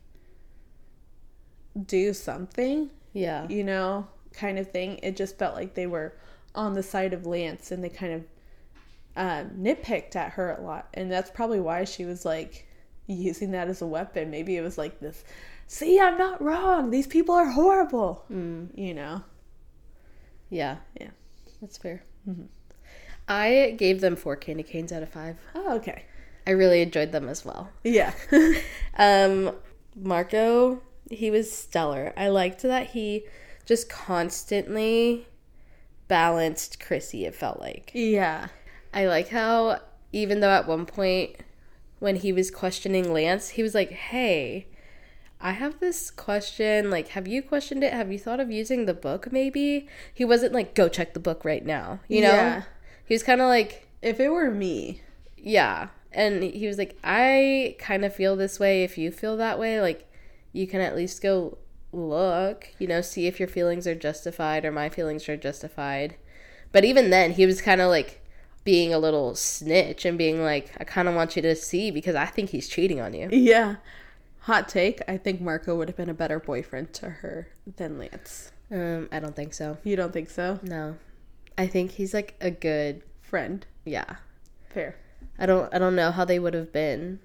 Speaker 2: do something?
Speaker 1: Yeah.
Speaker 2: You know, kind of thing. It just felt like they were on the side of Lance and they kind of um, nitpicked at her a lot. And that's probably why she was like using that as a weapon. Maybe it was like this, see, I'm not wrong, these people are horrible.
Speaker 1: Mm.
Speaker 2: You know.
Speaker 1: Yeah.
Speaker 2: Yeah.
Speaker 1: That's fair.
Speaker 2: Mm-hmm.
Speaker 1: I gave them four candy canes out of five.
Speaker 2: Oh, okay.
Speaker 1: I really enjoyed them as well.
Speaker 2: Yeah.
Speaker 1: um, Marco, he was stellar. I liked that he just constantly balanced Chrissy, it felt like.
Speaker 2: Yeah.
Speaker 1: I like how, even though at one point when he was questioning Lance, he was like, hey, I have this question. Like, have you questioned it? Have you thought of using the book maybe? He wasn't like, go check the book right now. You know?
Speaker 2: Yeah.
Speaker 1: He was kind of like...
Speaker 2: If it were me.
Speaker 1: Yeah. And he was like, I kind of feel this way. If you feel that way, like, you can at least go look, you know, see if your feelings are justified or my feelings are justified. But even then, he was kind of like being a little snitch and being like, I kind of want you to see because I think he's cheating on you.
Speaker 2: Yeah. Hot take, I think Marco would have been a better boyfriend to her than Lance.
Speaker 1: Um, I don't think so.
Speaker 2: You don't think so?
Speaker 1: No. I think he's like a good
Speaker 2: friend.
Speaker 1: Yeah.
Speaker 2: Fair.
Speaker 1: I don't I don't know how they would have been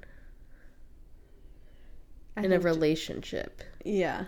Speaker 2: I
Speaker 1: in a relationship.
Speaker 2: Yeah.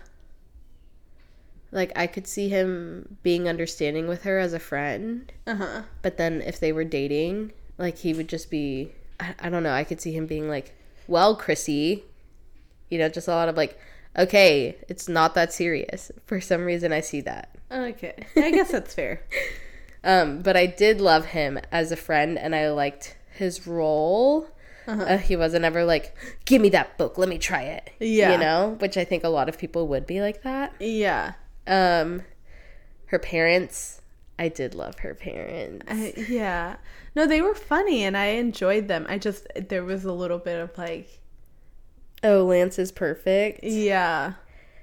Speaker 1: Like, I could see him being understanding with her as a friend.
Speaker 2: Uh-huh.
Speaker 1: But then if they were dating, like, he would just be, I, I don't know, I could see him being like, well, Chrissy, you know, just a lot of like, okay, it's not that serious. For some reason, I see that.
Speaker 2: Okay. I guess that's fair.
Speaker 1: Um, but I did love him as a friend, and I liked his role. Uh-huh. Uh, he wasn't ever like, give me that book, let me try it.
Speaker 2: Yeah.
Speaker 1: You know, which I think a lot of people would be like that.
Speaker 2: Yeah.
Speaker 1: Um, her parents, I did love her parents.
Speaker 2: I, yeah. No, they were funny, and I enjoyed them. I just, there was a little bit of like...
Speaker 1: Oh, Lance is perfect.
Speaker 2: Yeah.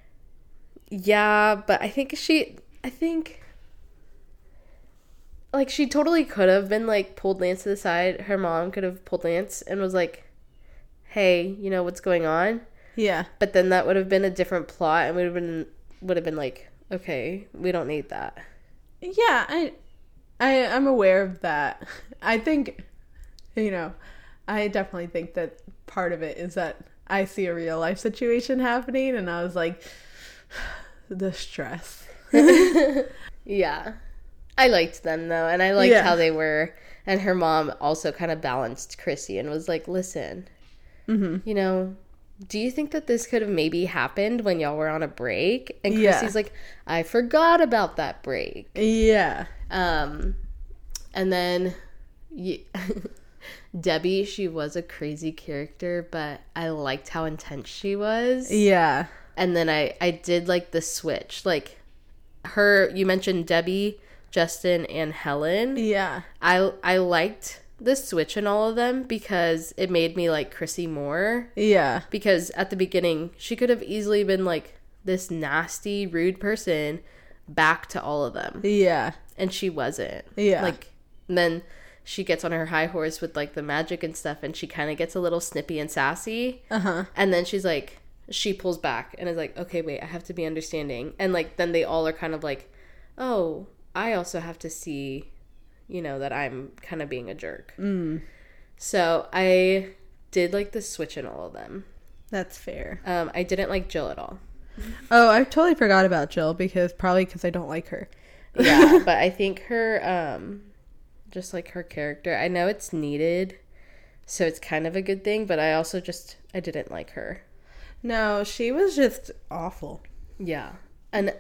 Speaker 1: Yeah, but I think she, I think... Like, she totally could have been, like, pulled Lance to the side. Her mom could have pulled Lance and was like, hey, you know, what's going on?
Speaker 2: Yeah.
Speaker 1: But then that would have been a different plot and would have been, would have been like, okay, we don't need that.
Speaker 2: Yeah, I, I, I'm aware of that. I think, you know, I definitely think that part of it is that I see a real life situation happening and I was like, the stress.
Speaker 1: Yeah. I liked them, though, and I liked
Speaker 2: yeah.
Speaker 1: how they were. And her mom also kind of balanced Chrissy and was like, listen, mm-hmm. you know, do you think that this could have maybe happened when y'all were on a break? And Chrissy's yeah. like, I forgot about that break.
Speaker 2: Yeah.
Speaker 1: Um, and then yeah, Debbie, she was a crazy character, but I liked how intense she was.
Speaker 2: Yeah.
Speaker 1: And then I, I did like the switch. Like, her, you mentioned Debbie, Justin, and Helen.
Speaker 2: Yeah.
Speaker 1: I I liked the switch in all of them because it made me like Chrissy more.
Speaker 2: Yeah.
Speaker 1: Because at the beginning, she could have easily been like this nasty, rude person back to all of them.
Speaker 2: Yeah.
Speaker 1: And she wasn't.
Speaker 2: Yeah.
Speaker 1: Like, and then she gets on her high horse with like the magic and stuff, and she kind of gets a little snippy and sassy. Uh-huh. And then she's like, she pulls back and is like, okay, wait, I have to be understanding. And like, then they all are kind of like, oh, I also have to see, you know, that I'm kind of being a jerk. Mm. So I did like the switch in all of them.
Speaker 2: That's fair.
Speaker 1: Um, I didn't like Jill at all.
Speaker 2: Oh, I totally forgot about Jill because probably because I don't like her.
Speaker 1: Yeah, but I think her, um, just like her character, I know it's needed, so it's kind of a good thing, but I also just, I didn't like her.
Speaker 2: No, she was just awful.
Speaker 1: Yeah. And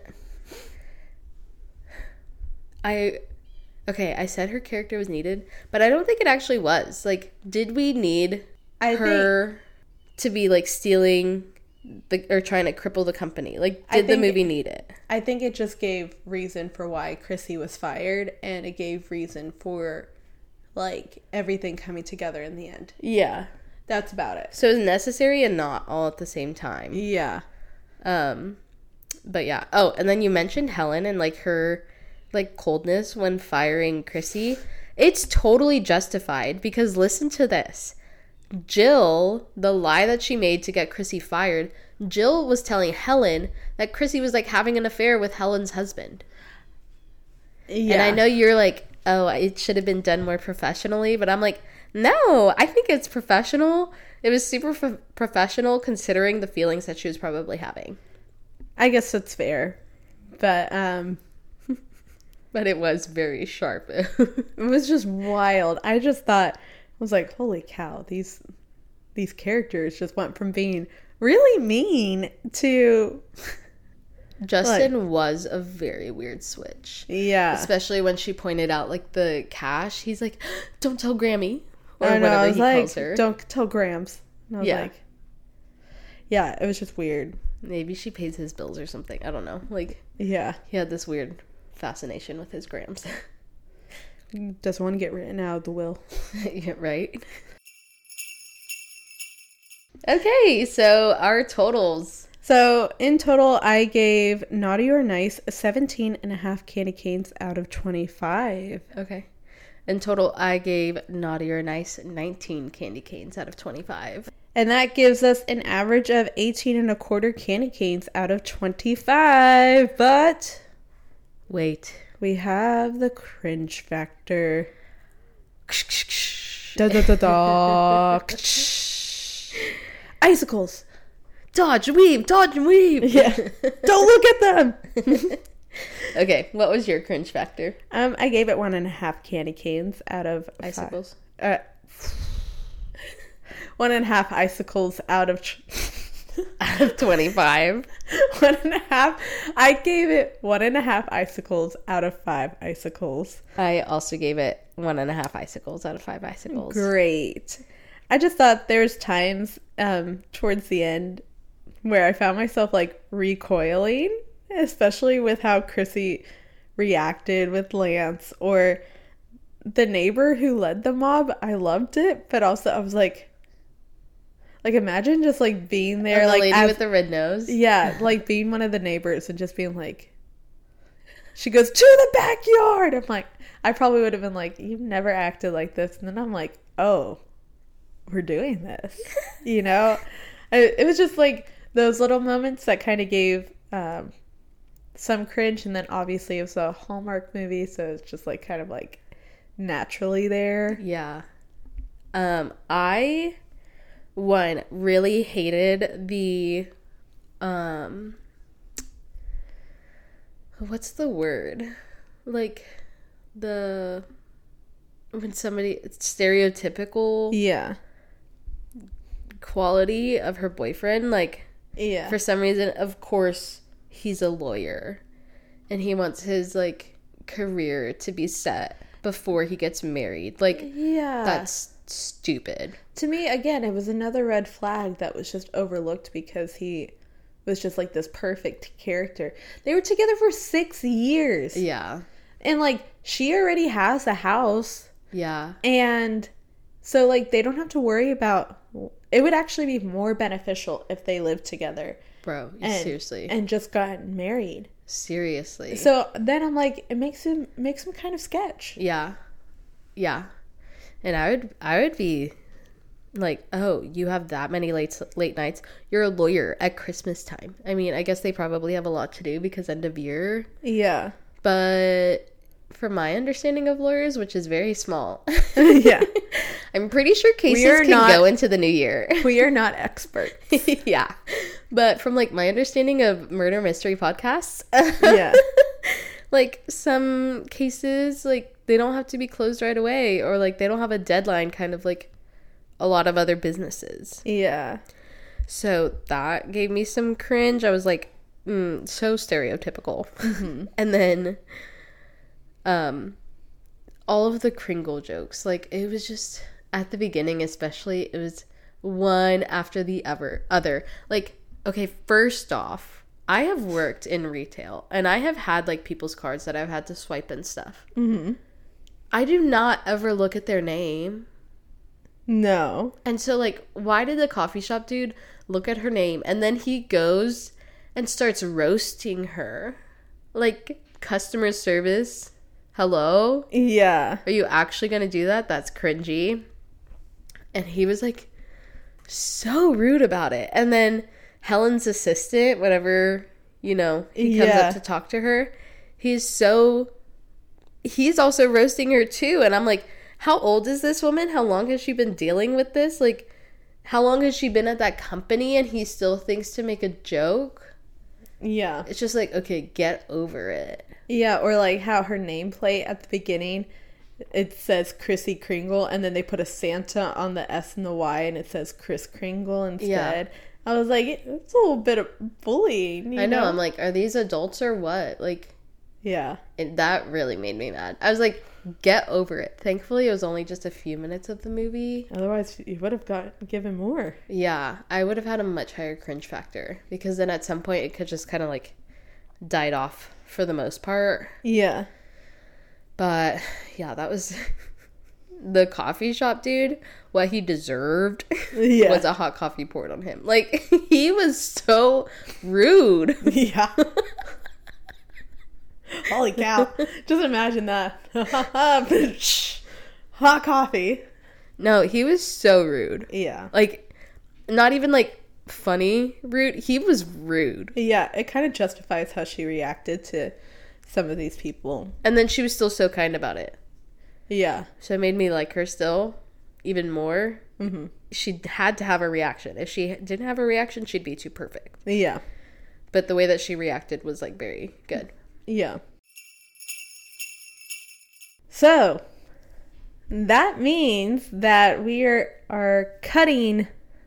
Speaker 1: I, okay, I said her character was needed, but I don't think it actually was. Like, did we need I her think, to be, like, stealing the, or trying to cripple the company? Like, did the movie need it?
Speaker 2: I think it just gave reason for why Chrissy was fired, and it gave reason for, like, everything coming together in the end.
Speaker 1: Yeah.
Speaker 2: That's about it.
Speaker 1: So it was necessary and not all at the same time.
Speaker 2: Yeah.
Speaker 1: Um, but yeah. Oh, and then you mentioned Helen and, like, her, like, coldness when firing Chrissy. It's totally justified because listen to this. Jill, the lie that she made to get Chrissy fired, Jill was telling Helen that Chrissy was, like, having an affair with Helen's husband. Yeah. And I know you're like, oh, it should have been done more professionally, but I'm like, no, I think it's professional. It was super f- professional considering the feelings that she was probably having.
Speaker 2: I guess that's fair. But, um,
Speaker 1: But it was very sharp.
Speaker 2: It was just wild. I just thought, I was like, holy cow, these these characters just went from being really mean to...
Speaker 1: Justin
Speaker 2: like,
Speaker 1: was a very weird switch.
Speaker 2: Yeah.
Speaker 1: Especially when she pointed out, like, the cash. He's like, don't tell Grammy. Or
Speaker 2: I know,
Speaker 1: whatever
Speaker 2: I was
Speaker 1: he
Speaker 2: like,
Speaker 1: calls her.
Speaker 2: don't tell Grams. And I was
Speaker 1: Yeah.
Speaker 2: like... Yeah, it was just weird.
Speaker 1: Maybe she pays his bills or something. I don't know. Like,
Speaker 2: Yeah.
Speaker 1: he had this weird fascination with his grams.
Speaker 2: Doesn't want to get written out of the will.
Speaker 1: Yeah, right? Okay, so our totals.
Speaker 2: So, in total, I gave Naughty or Nice seventeen and a half candy canes out of twenty-five.
Speaker 1: Okay. In total, I gave Naughty or Nice nineteen candy canes out of twenty-five.
Speaker 2: And that gives us an average of eighteen and a quarter candy canes out of twenty-five. But
Speaker 1: wait,
Speaker 2: we have the cringe factor. Da da da da. Icicles.
Speaker 1: Dodge, weave, dodge and weave.
Speaker 2: Yeah. Don't look at them.
Speaker 1: Okay, what was your cringe factor?
Speaker 2: Um, I gave it one and a half candy canes out of
Speaker 1: Icicles.
Speaker 2: Five. Uh, one and a half icicles out of tr-
Speaker 1: out of twenty-five.
Speaker 2: One and a half. I gave it one and a half icicles out of five icicles.
Speaker 1: I also gave it one and a half icicles out of five icicles.
Speaker 2: Great. I just thought there's times um, towards the end where I found myself like recoiling, especially with how Chrissy reacted with Lance or the neighbor who led the mob. I loved it, but also I was like, like imagine just like being there,
Speaker 1: and the
Speaker 2: like
Speaker 1: lady
Speaker 2: as,
Speaker 1: with the red nose.
Speaker 2: Yeah, like being one of the neighbors and just being like, she goes to the backyard. I'm like, I probably would have been like, you've never acted like this, and then I'm like, oh, we're doing this, you know. It, it was just like those little moments that kind of gave um, some cringe, and then obviously it was a Hallmark movie, so it's just like kind of like naturally there.
Speaker 1: Yeah. Um, I one really hated the um what's the word? Like the when somebody stereotypical
Speaker 2: Yeah.
Speaker 1: quality of her boyfriend, like
Speaker 2: Yeah.
Speaker 1: for some reason, of course, he's a lawyer and he wants his like career to be set before he gets married. Like,
Speaker 2: yeah.
Speaker 1: that's stupid.
Speaker 2: To me, again, it was another red flag that was just overlooked because he was just like this perfect character. They were together for six years.
Speaker 1: Yeah.
Speaker 2: And like, she already has a house.
Speaker 1: Yeah.
Speaker 2: And so like, they don't have to worry about, it would actually be more beneficial if they lived together.
Speaker 1: Bro,
Speaker 2: and,
Speaker 1: seriously.
Speaker 2: And just got married.
Speaker 1: Seriously.
Speaker 2: So then I'm like, it makes him, makes him kind of sketch.
Speaker 1: Yeah. Yeah. And I would I would be like, oh, you have that many late late nights. You're a lawyer at Christmas time. I mean, I guess they probably have a lot to do because end of year.
Speaker 2: Yeah.
Speaker 1: But from my understanding of lawyers, which is very small,
Speaker 2: yeah,
Speaker 1: I'm pretty sure cases can
Speaker 2: not,
Speaker 1: go into the new year.
Speaker 2: We are not experts.
Speaker 1: Yeah. But from like my understanding of murder mystery podcasts,
Speaker 2: yeah,
Speaker 1: like some cases, like they don't have to be closed right away, or like they don't have a deadline, kind of like a lot of other businesses.
Speaker 2: Yeah.
Speaker 1: So that gave me some cringe. I was like, mm, so stereotypical. Mm-hmm. And then um all of the Kringle jokes, like it was just at the beginning especially, it was one after the ever other. Like, okay, first off, I have worked in retail and I have had like people's cards that I've had to swipe and stuff.
Speaker 2: Mm-hmm.
Speaker 1: I do not ever look at their name.
Speaker 2: No.
Speaker 1: And so, like, why did the coffee shop dude look at her name and then he goes and starts roasting her? Like, customer service? Hello?
Speaker 2: Yeah.
Speaker 1: Are you actually going to do that? That's cringy. And he was, like, so rude about it. And then Helen's assistant, whenever, you know, he comes
Speaker 2: yeah.
Speaker 1: up to talk to her, he's so... He's also roasting her, too. And I'm like... How old is this woman? How long has she been dealing with this? Like, how long has she been at that company and he still thinks to make a joke?
Speaker 2: Yeah.
Speaker 1: It's just like, okay, get over it.
Speaker 2: Yeah, or like how her nameplate at the beginning, it says Chrissy Kringle, and then they put a Santa on the S and the Y, and it says Kris Kringle instead. Yeah. I was like, it's a little bit of bullying. You
Speaker 1: I know,
Speaker 2: know.
Speaker 1: I'm like, are these adults or what? Like,
Speaker 2: yeah.
Speaker 1: And that really made me mad. I was like, get over it. Thankfully, it was only just a few minutes of the movie.
Speaker 2: Otherwise, you would have got given more.
Speaker 1: Yeah, I would have had a much higher cringe factor, because then at some point it could just kind of like died off for the most part.
Speaker 2: Yeah.
Speaker 1: But yeah, that was the coffee shop dude. What he deserved yeah. was a hot coffee poured on him. Like, he was so rude.
Speaker 2: Yeah. Holy cow. Just imagine that. Hot coffee.
Speaker 1: No, he was so rude.
Speaker 2: Yeah.
Speaker 1: Like, not even like funny rude. He was rude.
Speaker 2: Yeah, it kind of justifies how she reacted to some of these people.
Speaker 1: And then she was still so kind about it.
Speaker 2: Yeah.
Speaker 1: So it made me like her still even more.
Speaker 2: Mm-hmm.
Speaker 1: She had to have a reaction. If she didn't have a reaction, she'd be too perfect.
Speaker 2: Yeah.
Speaker 1: But the way that she reacted was like very good.
Speaker 2: Yeah. So, that means that we are, are cutting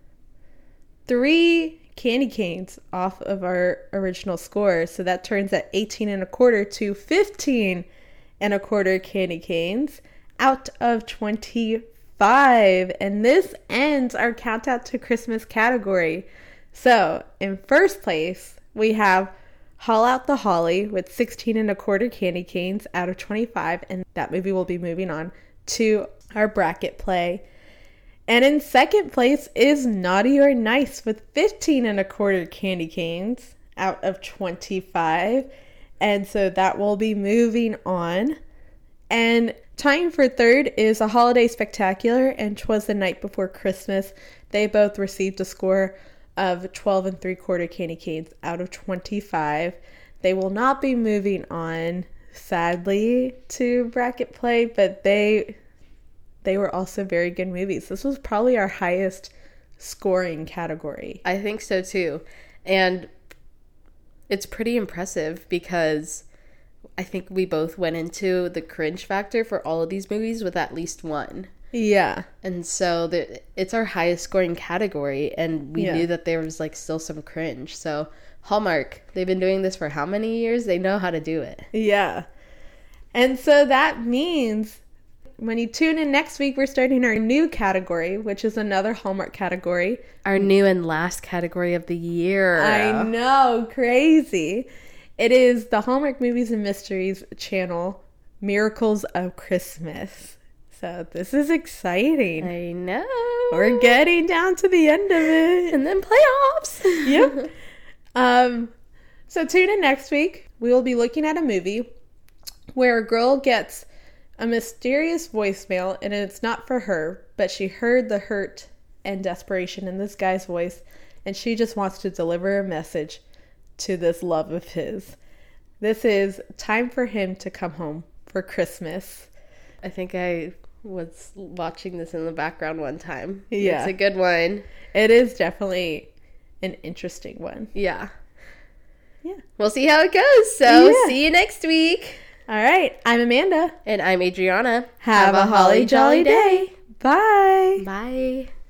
Speaker 2: three candy canes off of our original score. So that turns at eighteen and a quarter to fifteen and a quarter candy canes out of twenty-five. And this ends our countdown to Christmas category. So, in first place, we have Haul Out the Holly with sixteen and a quarter candy canes out of twenty-five, and that movie will be moving on to our bracket play. And in second place is Naughty or Nice with fifteen and a quarter candy canes out of twenty-five, and so that will be moving on. And tying for third is A Holiday Spectacular and 'Twas the Night Before Christmas. They both received a score of twelve and three quarter candy canes out of twenty-five. They will not be moving on, sadly, to bracket play, but they they were also very good movies. This was probably our highest scoring category.
Speaker 1: I think so too. And it's pretty impressive because I think we both went into the cringe factor for all of these movies with at least one.
Speaker 2: Yeah.
Speaker 1: And so the, it's our highest scoring category, and we yeah. knew that there was like still some cringe. So Hallmark, they've been doing this for how many years? They know how to do it.
Speaker 2: Yeah. And so that means when you tune in next week, we're starting our new category, which is another Hallmark category.
Speaker 1: Our new and last category of the year.
Speaker 2: I know, crazy. It is the Hallmark Movies and Mysteries channel, Miracles of Christmas. So this is exciting.
Speaker 1: I know.
Speaker 2: We're getting down to the end of it.
Speaker 1: And then playoffs.
Speaker 2: Yep. Um, so tune in next week. We will be looking at a movie where a girl gets a mysterious voicemail, and it's not for her, but she heard the hurt and desperation in this guy's voice, and she just wants to deliver a message to this love of his. This is Time for Him to Come Home for Christmas.
Speaker 1: I think I was watching this in the background one time.
Speaker 2: Yeah.
Speaker 1: It's a good one.
Speaker 2: It is definitely an interesting one.
Speaker 1: Yeah.
Speaker 2: Yeah.
Speaker 1: We'll see how it goes. So
Speaker 2: yeah.
Speaker 1: See you next week.
Speaker 2: All right. I'm Amanda.
Speaker 1: And I'm Adriana.
Speaker 2: Have, Have a, a holly jolly day. day. Bye.
Speaker 1: Bye.